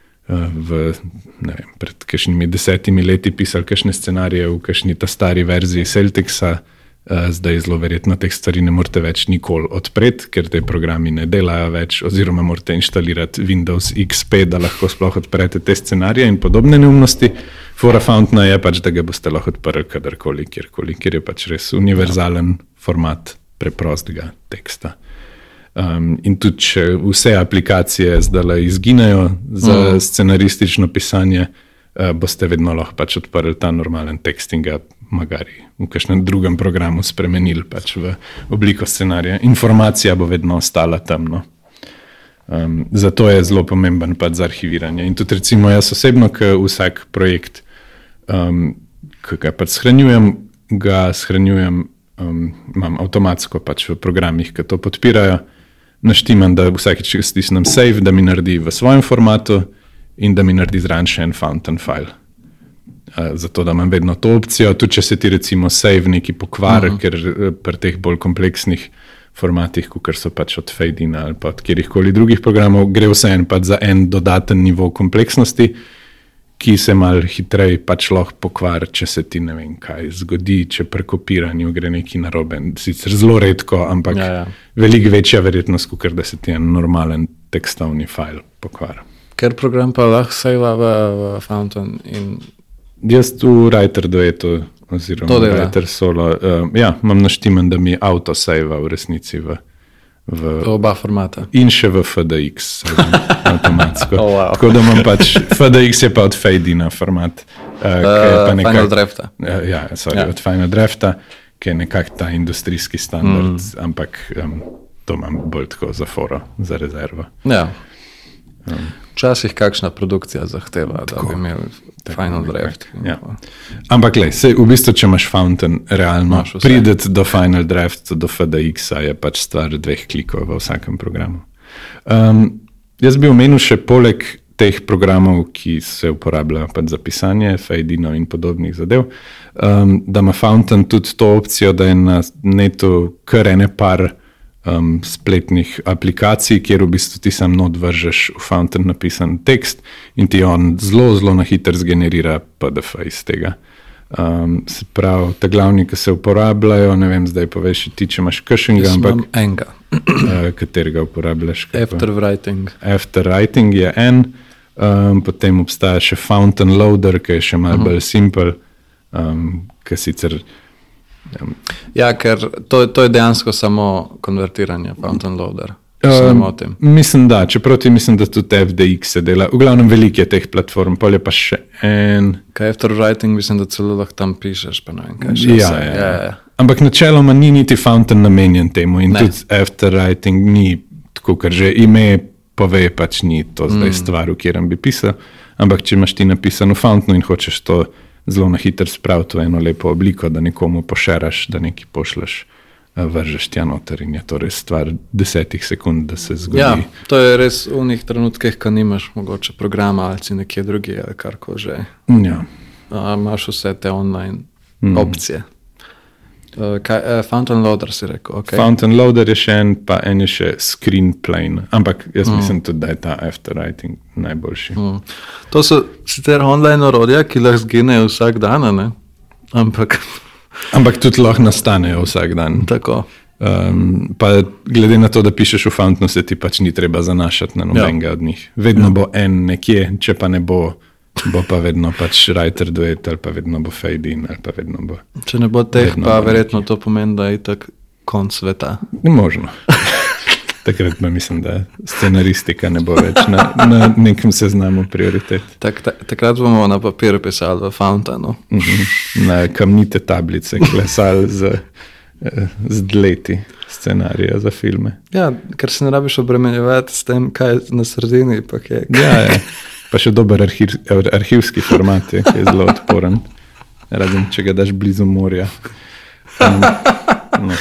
[SPEAKER 2] v, ne vem, pred kakšnimi desetimi leti pisali kakšne scenarije v kakšni ta stari verziji Celticsa, zdaj zelo verjetno teh stvari ne morete več nikoli odpreti, ker te programi ne delajo več, oziroma morate inštalirati Windows X P, da lahko sploh odprete te scenarije in podobne neumnosti. Fora Fountaina je pač, da ga boste lahko odprli kadarkoli, kjerkoli, ker je pač res univerzalen format preprostega teksta. Um, in tudi, če vse aplikacije zdaj izginejo za mm. scenaristično pisanje, uh, boste vedno lahko pač odprli ta normalen tekst in ga magari v kakšnem drugem programu spremenili pač v obliko scenarija. Informacija bo vedno ostala tam. No. Um, zato je zelo pomemben pač za arhiviranje. In tudi recimo jaz osebno, ki vsak projekt, um, ki ga pač shranjujem, ga shranjujem, um, imam avtomatsko pač v programih, ki to podpirajo. naštimam, da vsakeč stisnem save, da mi naredi v svojem formatu in da mi naredi zraven še en fountain file. Uh, zato, da imam vedno to opcijo, tudi če se ti recimo save neki pokvar, uh-huh. ker pri teh bolj kompleksnih formatih, kot so pač od Fadina ali pa od kjerihkoli drugih programov, gre vse en pač za en dodaten nivo kompleksnosti, ki se malo hitreje pač lahko pokvar, če se ti ne vem kaj zgodi, če pri kopiranju gre neki narobe. Sicer zelo redko, ampak ja, ja. veliko večja verjetnost, kot da se ti en normalen tekstovni file pokvar.
[SPEAKER 1] Ker program pa lahko sejva v, v Fountain in...
[SPEAKER 2] Jaz v Writer duetu oziroma Writer solo, uh, ja, imam naštiman, da mi auto sejva v resnici v V,
[SPEAKER 1] oba formata.
[SPEAKER 2] In še v F D X, avtomatsko.
[SPEAKER 1] Oh, wow.
[SPEAKER 2] Tako da imam pač, F D X je pa od Fadina format. Uh,
[SPEAKER 1] uh, pa nekak, Final Drafta.
[SPEAKER 2] Uh, ja, sorry, ja, od Final Drafta, ki je nekak ta industrijski standard, mm. ampak um, to imam bolj tako za foro, za rezervo.
[SPEAKER 1] Ja. Um. Včasih kakšna produkcija zahteva, tako, da bi imeli Final Draft.
[SPEAKER 2] Ja. Ampak lej, sej, v bistvu, če imaš Fountain, realno prideti do Final Draft, do F D X-a je pač stvar dveh klikov v vsakem programu. Um, jaz bi omenil še poleg teh programov, ki se uporabljajo pač za pisanje, Fadinov in podobnih zadev, um, da ima Fountain tudi to opcijo, da je na netu kar ene par Um, spletnih aplikacij, kjer v bistvu ti sam not vržeš v Fountain napisan tekst in ti on zelo, zelo na hiter zgenerira P D F iz tega. Um, se pravi, te glavni, ki se uporabljajo, ne vem, zdaj poveš ti, če imaš kakšnega, ampak
[SPEAKER 1] enga.
[SPEAKER 2] uh, katerega uporabljaš?
[SPEAKER 1] After writing.
[SPEAKER 2] After writing je en, um, potem obstaja še Fountain Loader, ki je še malo uh-huh. bolj simple, um, ki sicer
[SPEAKER 1] Ja, ker to, to je dejansko samo konvertiranje, Fountain Loader.
[SPEAKER 2] Um, mislim, da, čeprav ti mislim, da tudi F D X se dela. V glavnem veliko je teh platform, pol je pa še en...
[SPEAKER 1] Kaj after writing, mislim, da celo lahko tam pišeš, pa ne vem, kaj še
[SPEAKER 2] ja,
[SPEAKER 1] vse.
[SPEAKER 2] Ja.
[SPEAKER 1] Ja, ja.
[SPEAKER 2] Ampak načeloma ni niti Fountain namenjen temu in
[SPEAKER 1] ne.
[SPEAKER 2] Tudi after writing ni tako, ker že ime pove, pač ni to zdaj mm. stvar, v kjerem bi pisal. Ampak če imaš ti napisano v Fountainu in hočeš to zelo na hiter spraviti v eno lepo obliko, da nekomu pošeraš, da neki pošleš, vržeš tja noter in je to res stvar desetih sekund, da se zgodi.
[SPEAKER 1] Ja, to je res v njih trenutkih, ko nimaš mogoče programa ali si nekje drugi ali karko že.
[SPEAKER 2] Ja.
[SPEAKER 1] A, imaš vse te online mm. opcije. Uh, kaj, uh, Fountain Loader si rekel, ok.
[SPEAKER 2] Fountain Loader je še en, pa en je še Screenplane, ampak jaz mm. mislim tudi, da je ta after writing najboljši.
[SPEAKER 1] Mm. To so sicer online orodja, ki lahko zginejo vsak dan, ne? Ampak...
[SPEAKER 2] ampak tudi lahko nastanejo vsak dan.
[SPEAKER 1] Tako.
[SPEAKER 2] Um, pa glede na to, da pišeš v Fountainu, se ti pač ni treba zanašati na nobenega ja. od njih. Vedno ja. bo en nekje, če pa ne bo... bo pa vedno pač Writer duet, ali pa vedno bo Fadin, ali pa vedno bo...
[SPEAKER 1] Če ne bo teh, pa verjetno to pomeni, da je tak konc sveta.
[SPEAKER 2] Ne možno. Takrat pa mislim, da scenaristika ne bo več na, na nekem seznamu prioritet.
[SPEAKER 1] Tak, ta, takrat bomo na papir pisali v Fountainu.
[SPEAKER 2] Uh-huh. Na kamnite tablice klesali z, z dleti scenarija za filme.
[SPEAKER 1] Ja, ker se ne rabiš obremenjevati s tem, kaj je na sredini, pa je...
[SPEAKER 2] Ja, ja. Pa še dober arhiv, arhivski format je, ki je zelo odporen. Razen, če ga daš blizu morja. Um, no.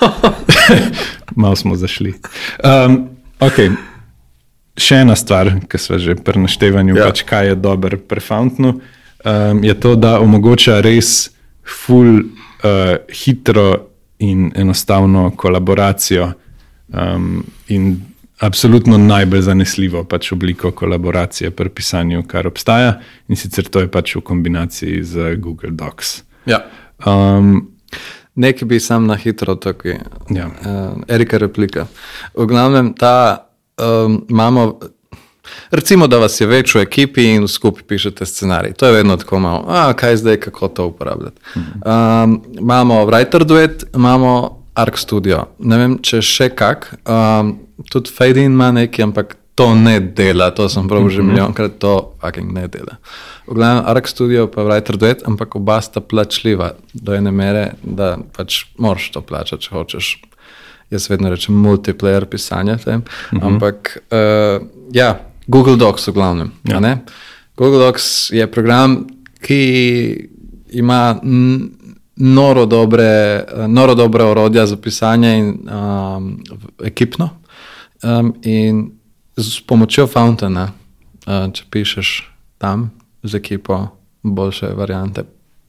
[SPEAKER 2] Malo smo zašli. Um, ok, še ena stvar, ki sva že pri naštevanju, ja. pač kaj je dober pri Fountainu, um, je to, da omogoča res ful uh, hitro in enostavno kolaboracijo um, in absolutno najbolj zanesljivo pač obliko kolaboracije pri pisanju, kar obstaja, in sicer to je pač v kombinaciji z Google Docs.
[SPEAKER 1] Ja.
[SPEAKER 2] Um,
[SPEAKER 1] Nekaj bi sam na hitro tako.
[SPEAKER 2] Ja.
[SPEAKER 1] Uh, Erika replika. V glavnem ta um, imamo, recimo, da vas je več v ekipi in skupaj pišete scenarij. To je vedno tako malo, a kaj zdaj, kako to uporabljati. Mhm. Um, imamo Writer duet, imamo Arc Studio. Ne vem, če še kak. Um, tudi Fadin ima neki, ampak to ne dela. To sem prav že milijonkrat, to fucking ne dela. V glavnem Arc Studio pa Writer duet, ampak oba sta plačljiva do ene mere, da pač moraš to plačati, če hočeš. Jaz vedno rečem multiplayer pisanja tem, uh-huh. ampak uh, ja, Google Docs v glavnem. Ja. Ne? Google Docs je program, ki ima... N- noro dobre, noro dobre orodja za pisanje in um, ekipno. Um, in s pomočjo Fountaina, uh, če pišeš tam z ekipo boljše variante,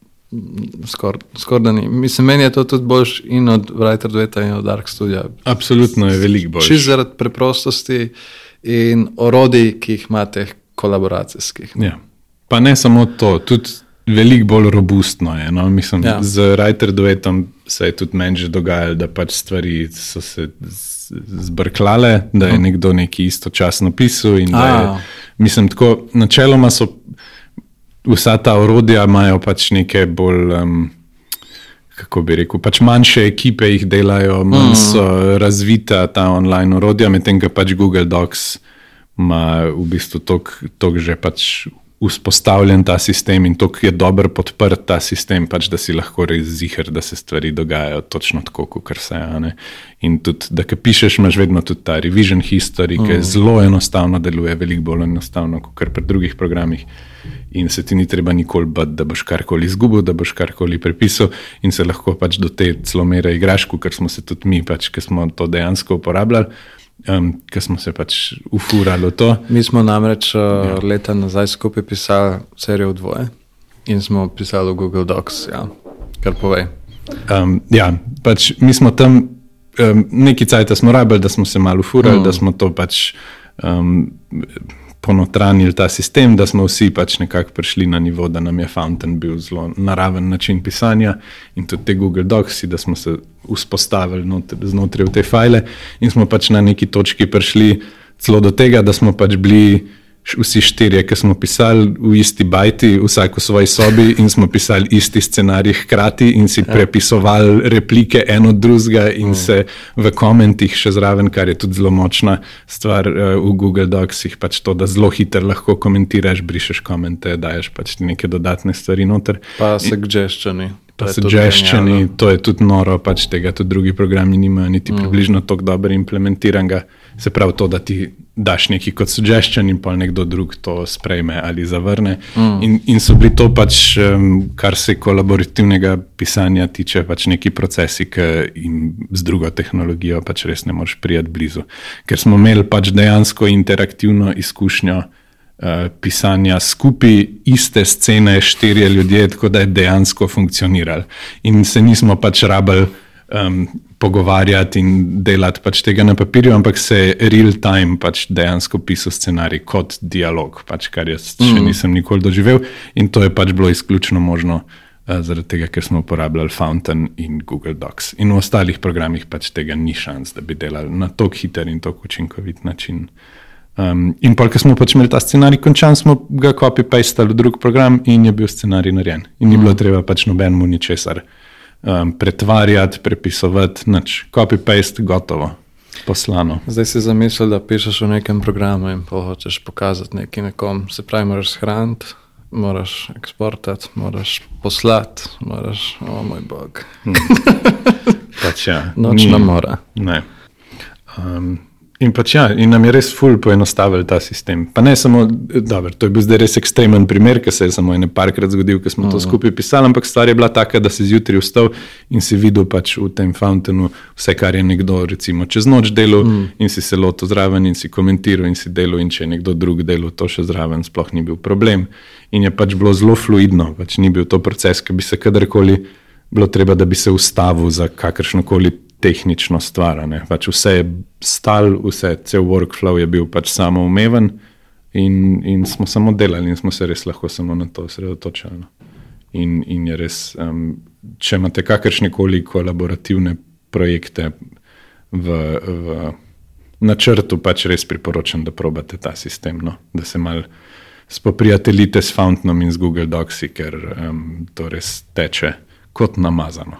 [SPEAKER 1] skoraj skor da ni. Mislim, meni je to tudi boljš in od Writer Dueta in od Dark Studia.
[SPEAKER 2] Absolutno je veliko boljš.
[SPEAKER 1] Čisto zaradi preprostosti in orodij, ki jih imate kolaboracijskih.
[SPEAKER 2] Ja. Pa ne samo to, tudi veliko bolj robustno je. No? Mislim, ja. Z Writer Duetom se je tudi meni že dogajalo, da pač stvari so se zbrklale, da je nekdo neki istočasno pisal in da je, mislim, tako, načeloma so vsa ta orodja imajo pač neke bolj, um, kako bi rekel, pač manjše ekipe jih delajo, manj so razvita ta online orodja, medtem ko pač Google Docs ima v bistvu toliko že pač vzpostavljen ta sistem in toliko je dober podprt ta sistem, pač da si lahko res ziher, da se stvari dogajajo točno tako, kot se je. In tudi, da ko pišeš, imaš vedno tudi ta revision history, ki mm. zelo enostavno deluje, veliko bolj enostavno, kot pri drugih programih. In se ti ni treba nikoli bati, da boš karkoli izgubil, da boš karkoli prepisal in se lahko pač do te celo mere igraš, ker smo se tudi mi, pač, ki smo to dejansko uporabljali, um, ki smo se pač ufurali v to.
[SPEAKER 1] Mi smo namreč uh, ja. leta nazaj skupaj pisali serijo dvoje in smo pisali v Google Docs, ja, kar povej.
[SPEAKER 2] Um, ja, pač mi smo tam um, neki cajta smo rabili, da smo se malo ufurali, mm. da smo to pač um, ponotranili ta sistem, da smo vsi pač nekako prišli na nivo, da nam je Fountain bil zelo naraven način pisanja in tudi te Google Docs, da smo se vzpostavili notri, znotraj v te fajle in smo pač na neki točki prišli celo do tega, da smo pač bili vsi štirje, ki smo pisali v isti bajti, vsak v svoji sobi in smo pisali isti scenarij hkrati in si prepisovali replike en od drugega in mm. se v komentih še zraven, kar je tudi zelo močna stvar uh, v Google Docsih, pač to, da zelo hitro lahko komentiraš, brišeš komente, daješ pač neke dodatne stvari noter.
[SPEAKER 1] Pa suggestioni.
[SPEAKER 2] Pa suggestioni, to je tudi noro, pač tega tudi drugi programi nimajo niti mm. približno toliko dobro implementiranega. Se pravi to, da ti daš neki kot suggestion in pa nekdo drug to sprejme ali zavrne. Mm. In, in so bili to pač, um, kar se kolaborativnega pisanja tiče, pač neki procesi, ki jim z drugo tehnologijo pač res ne moreš prijeti blizu. Ker smo imeli pač dejansko interaktivno izkušnjo uh, pisanja skupaj iste scene, štirje ljudje, tako da je dejansko funkcioniralo. In se nismo pač rabili um, pogovarjati in delati pač tega na papirju, ampak se je real time pač dejansko pisal scenarij kot dialog, pač kar jaz mm. še nisem nikoli doživel in to je pač bilo izključno možno uh, zaradi tega, ker smo uporabljali Fountain in Google Docs. In v ostalih programih pač tega ni šans, da bi delali na tok hiter in tok učinkovit način. Um, in pol, ko smo pač imeli ta scenarij končan, smo ga copy-pastali v drug program in je bil scenarij narejen. In ni mm. bilo treba pač nobenemu ničesar Um, pretvarjati, prepisovati, nič. Copy-paste, gotovo, poslano.
[SPEAKER 1] Zdaj si zamislil, da pišeš v nekem programu in pa hočeš pokazati nekaj nekom. Se pravi, moraš shraniti, moraš eksportati, moraš poslati, moraš, o moj bog.
[SPEAKER 2] Hmm. Pač ja.
[SPEAKER 1] Nočna mora.
[SPEAKER 2] Ne. Um, in pač ja, in nam je res ful poenostavili ta sistem. Pa ne samo, dobro, to je bil zdaj res ekstremen primer, ki se je samo ene parkrat zgodil, ko smo uh-huh. to skupaj pisali, ampak stvar je bila taka, da si zjutraj vstal in si videl pač v tem Fountainu vse, kar je nekdo recimo čez noč delal uh-huh. in si se lotil zraven in si komentiral in si delal in če je nekdo drug delal to še zraven, sploh ni bil problem. In je pač bilo zelo fluidno, pač ni bil to proces, ki bi se kadarkoli bilo treba, da bi se ustavil za kakršnokoli tehnično stvar, ne. Pač vse je stal, vse, cel workflow je bil pač samoumeven in, in smo samo delali in smo se res lahko samo na to osredotočali. In, in je res, um, če imate kakršnekoli kolaborativne projekte v, v načrtu, pač res priporočam, da probate ta sistem, no. Da se mal spoprijateljite s Fountainom in z Google Docsi, ker um, to res teče kot namazano.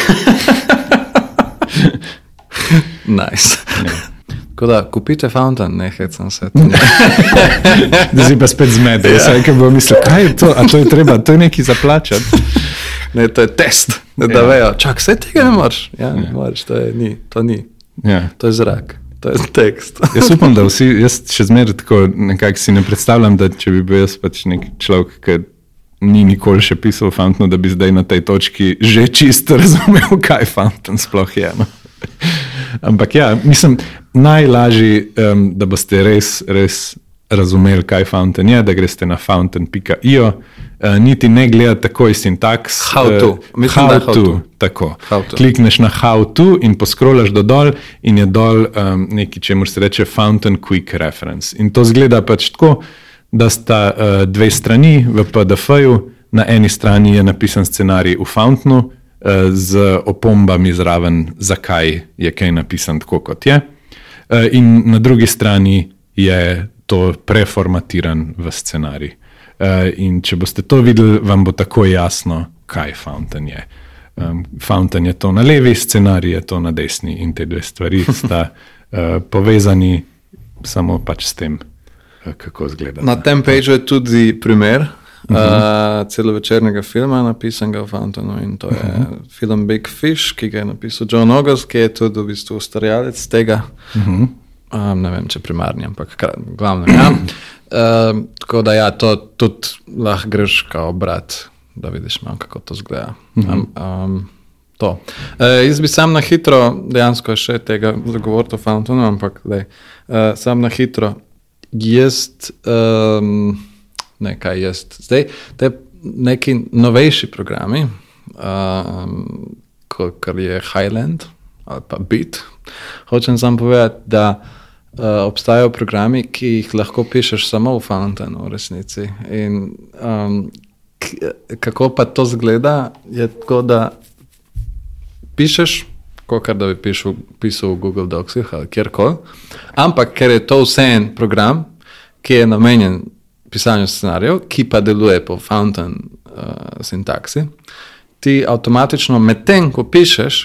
[SPEAKER 1] Nice. Ja. Tako da, kupite Fountain, ne hecam se.
[SPEAKER 2] Da si pa spet zmedel, ja. Vsaj, ker bo mislil, kaj je to, a to je treba, to je nekaj zaplačati.
[SPEAKER 1] Ne, to je test, da, ja. da vejo, čak, vse tega ne moraš. Ja, ne ja. moraš, to je ni, to ni.
[SPEAKER 2] Ja.
[SPEAKER 1] To je zrak, to je tekst.
[SPEAKER 2] Jaz upam, da vsi, jaz še zmeraj tako nekako si ne predstavljam, da če bi bil jaz pač nek človek, ki ni nikoli še pisal Fountainu, da bi zdaj na tej točki že čisto razumel, kaj Fountain sploh je. No? Ampak ja, mislim, najlažji, um, da boste res, res razumeli, kaj Fountain je, da greste na fountain pika io, uh, niti ne gledate takoj sintaks.
[SPEAKER 1] How to. Mislim,
[SPEAKER 2] how
[SPEAKER 1] da how
[SPEAKER 2] to.
[SPEAKER 1] to.
[SPEAKER 2] Tako.
[SPEAKER 1] How to.
[SPEAKER 2] Klikneš na how to in poskrolaš do dol in je dol um, nekaj, čemu se reče Fountain Quick Reference. In to zgleda pač tako, da sta uh, dve strani v P D F-ju, na eni strani je napisan scenarij v Fountainu uh, z opombami zraven, zakaj je kaj napisan tako, kot je. Uh, in na drugi strani je to preformatiran v scenarij. Uh, in če boste to videli, vam bo tako jasno, kaj Fountain je. Um, Fountain je to na levi, scenarij je to na desni in te dve stvari sta uh, povezani samo pač s tem, uh, kako izgleda.
[SPEAKER 1] Na tem pageu je tudi primer uh-huh. uh, celovečernega filma napisanega v Fountainu in to je uh-huh. film Big Fish, ki ga je napisal John August, ki je tudi v bistvu ustvarjalec tega. Uh-huh. Um, ne vem, če primarni, ampak glavno, ja. Uh, tako da ja, to tudi lahko greš kao brat, da vidiš malo, kako to zgleda. Um, um, to. Uh, jaz bi sam na hitro, dejansko še tega zagovoril o Fountainu, ampak daj, uh, sam na hitro, jaz, um, ne kaj jaz, zdaj, te neki novejši programi, um, kar je Highland ali pa Beat, hočem sam povedati, da Uh, obstajajo programi, ki jih lahko pišeš samo v Fountainu v resnici. In um, k, kako pa to zgleda, je tako, da pišeš, kakor da bi pišel, pisal v Google Docsih ali kjerkoli, ampak ker je to vse en program, ki je namenjen pisanju scenarijev, ki pa deluje po Fountain uh, sintaksi, ti avtomatično med tem, ko pišeš,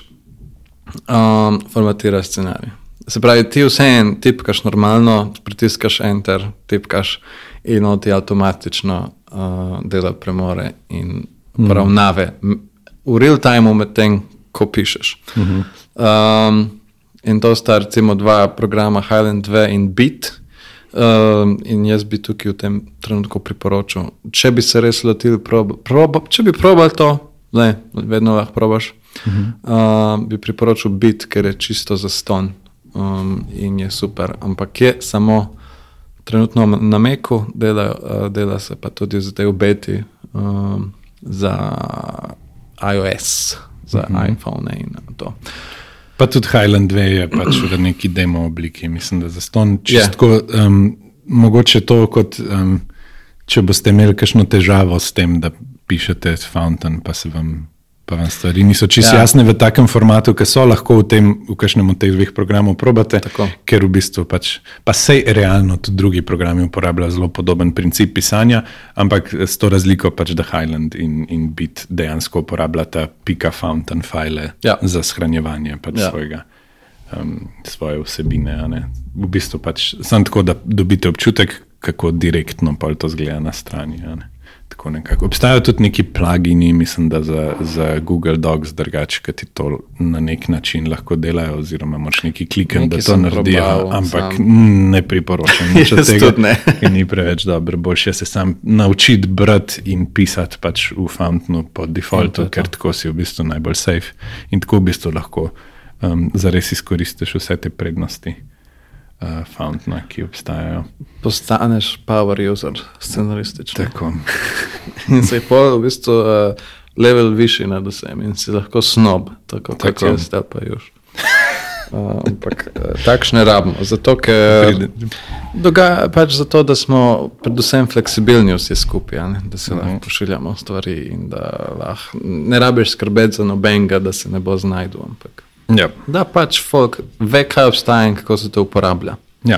[SPEAKER 1] um, formatiraš scenarij. Se pravi, ti vse en tipkaš normalno, pritiskaš enter, tipkaš in on ti avtomatično uh, dela premore in poravnave mm. v real time med tem, ko pišeš. Mm-hmm. Um, in to sta recimo dva programa Highland dva in Beat. Um, in jaz bi tukaj v tem trenutku priporočil, če bi se res lotili, prob, prob, če bi probal to, ne, vedno lahko probaš, mm-hmm. uh, bi priporočil Beat, ker je čisto zaston. Um, in je super, ampak je samo trenutno na Macu, dela, uh, dela se pa tudi zdaj v beti um, za iOS, za mm-hmm. iPhone in to.
[SPEAKER 2] Pa tudi Highland dva je pač v neki demo obliki, mislim, da zaston čistko, yeah. um, mogoče to kot, um, če boste imeli kakšno težavo s tem, da pišete Fountain, pa se vam pa vam stvari niso čisto ja. jasne v takem formatu, ki so lahko v tem, v kakšnem od teh dveh programov probate, tako. Ker v bistvu pač, pa sej realno tudi drugi programi uporabljajo zelo podoben princip pisanja, ampak s to razliko pač, da Highland in, in Beat dejansko uporabljata pika Fountain file ja. za shranjevanje pač ja. svojega, um, svoje vsebine. A ne? V bistvu pač samo tako, da dobite občutek, kako direktno pa to zgleda na strani. A ne? Tako nekako. Obstajajo tudi neki plugini, mislim, da za, za Google Docs drugače, ki ti to na nek način lahko delajo, oziroma moraš neki klikem, da to naredijo, probal, ampak sam. ne priporočam nič od tega, ker ni preveč dobro. Boljše se sam naučiti brati in pisati pač v Fountainu po defaultu, ker tako si v bistvu najbolj safe in tako v bistvu lahko um, zares izkoristiš vse te prednosti. Uh, Fountaina, ki obstajajo.
[SPEAKER 1] Postaneš power user, scenaristično.
[SPEAKER 2] Tako.
[SPEAKER 1] In se je pol v bistvu uh, level višji nad vsem in si lahko snob, tako, tako. Kako jaz te pa juš. Uh, ampak uh, takšne rabimo, zato ker dogaja pač zato, da smo predvsem fleksibilni vsi skupaj, ne? Da se uh-huh. lahko pošiljamo stvari in da lahko ne rabiš skrbeti za nobenega, da se ne bo znajdu, ampak
[SPEAKER 2] Ja.
[SPEAKER 1] Da pač folk ve, kaj obstaja in kako se to uporablja.
[SPEAKER 2] Ja.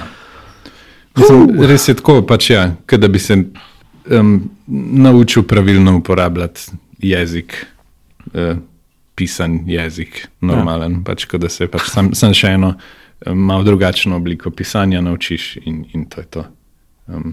[SPEAKER 2] Mislim, res je tako, pač ja, da bi se um, naučil pravilno uporabljati jezik, uh, pisan jezik, normalen, ja. pač, da se pač sam, sam še eno um, malo drugačno obliko pisanja naučiš in, in to je to. Um,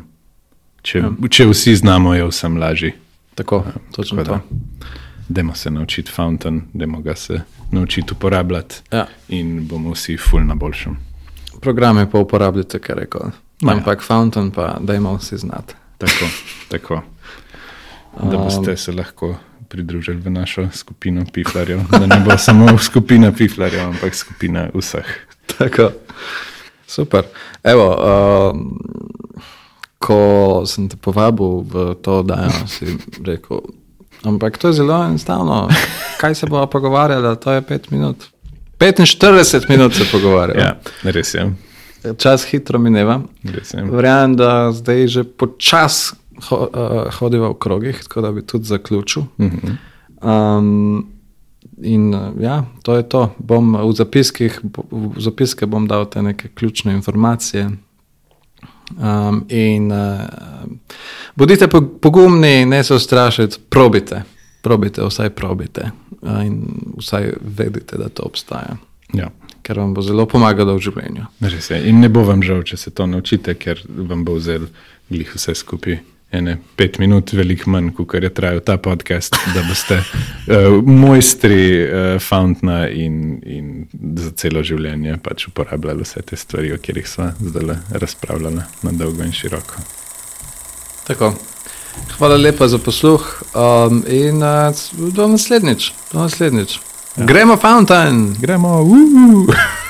[SPEAKER 2] če, ja. če vsi znamo, je vsem lažji.
[SPEAKER 1] Tako, um, točno to.
[SPEAKER 2] Dajmo se naučiti Fountain, dajmo ga se naučiti uporabljati
[SPEAKER 1] ja.
[SPEAKER 2] in bomo vsi ful na boljšem.
[SPEAKER 1] Programe pa uporabljate, kar rekel. Ampak ja. Fountain pa dajmo vsi znati.
[SPEAKER 2] Tako, tako. Da boste se lahko pridružili v našo skupino piflarjev. Da ne bo samo skupina piflarjev, ampak skupina vseh.
[SPEAKER 1] Tako. Super. Evo, uh, ko sem te povabil v to, da si rekel, ampak to je zelo enostavno. Kaj se bo pogovarjala? To je pet minut. petinštirideset minut se pogovarjala.
[SPEAKER 2] Ja, res je.
[SPEAKER 1] Čas hitro mineva. Verjamem, da zdaj že počas ho, uh, hodiva v krogih, tako da bi tudi zaključil.
[SPEAKER 2] Uh-huh.
[SPEAKER 1] Um, in ja, to je to. Bom v zapiskih, v zapiske bom dal te neke ključne informacije. Um, in uh, bodite pogumni, ne se ustrašiti, probite. Probite, vsaj probite. Uh, in vsaj vedite, da to obstaja.
[SPEAKER 2] Ja.
[SPEAKER 1] Ker vam bo zelo pomagalo v življenju.
[SPEAKER 2] Res je. In ne bo vam žal, če se to naučite, ker vam bo vzel glih vse skupaj ene pet minut, veliko manj, kot je trajal ta podcast, da boste uh, mojstri uh, Fountaina in, in za celo življenje pač uporabljali vse te stvari, o katerih sva zdaj razpravljala na dolgo in široko.
[SPEAKER 1] Tako. Hvala lepa za posluh um, in uh, do naslednjič. Do naslednjič. Ja. Gremo Fountain!
[SPEAKER 2] Gremo! Uh!